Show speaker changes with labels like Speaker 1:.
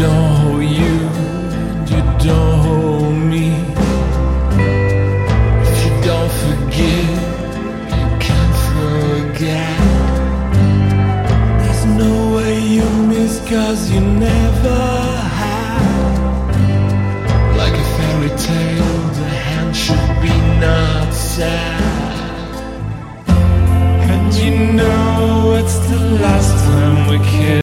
Speaker 1: don't hold you, and you don't hold me. If you don't forgive, you can't forget. There's no way you miss, 'cause you never have. Like a fairy tale, the hand should be not sad. And you know it's the last time we kiss.